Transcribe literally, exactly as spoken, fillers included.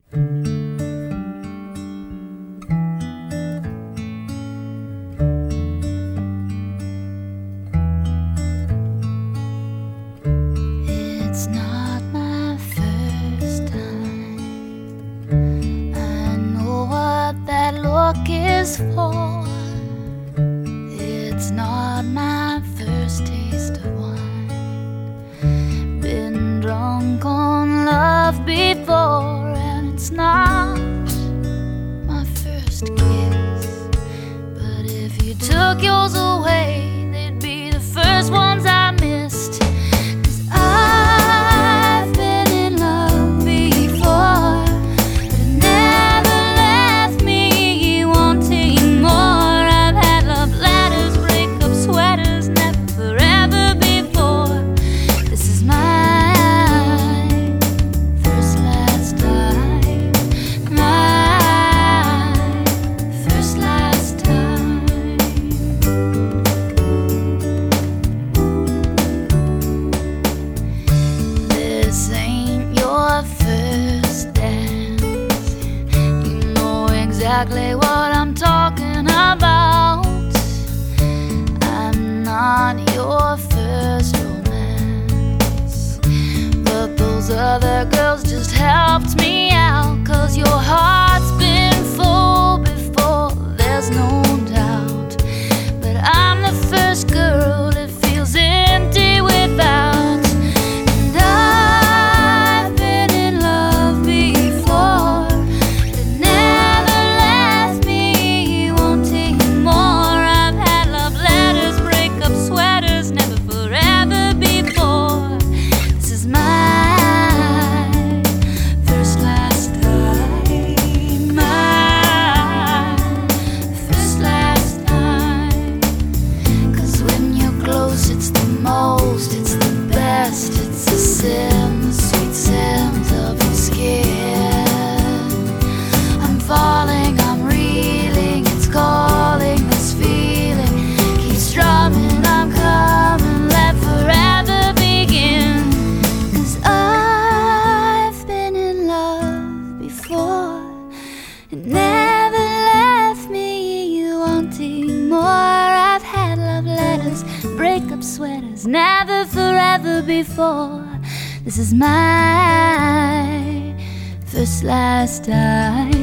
It's not my first time. I know what that look is for. It's not my first taste of wine. Been drunk on love before, and it's not my first kiss. But if you took yours away, they'd be the first ones I missed. This ain't your first dance. You know exactly what I'm talking about. I'm not your first romance, but those other girls just helped me out. 'Cause your heart's been full before, there's no doubt. But I'm the first girl that feels empty without. It's the best, it's the sin, the sweet scent of your skin. I'm falling, I'm reeling, it's calling, this feeling keeps drumming, I'm coming, let forever begin. 'Cause I've been in love before, it never left me wanting more. I've had love letters, breakup sweaters, never forever before. This is my first last time.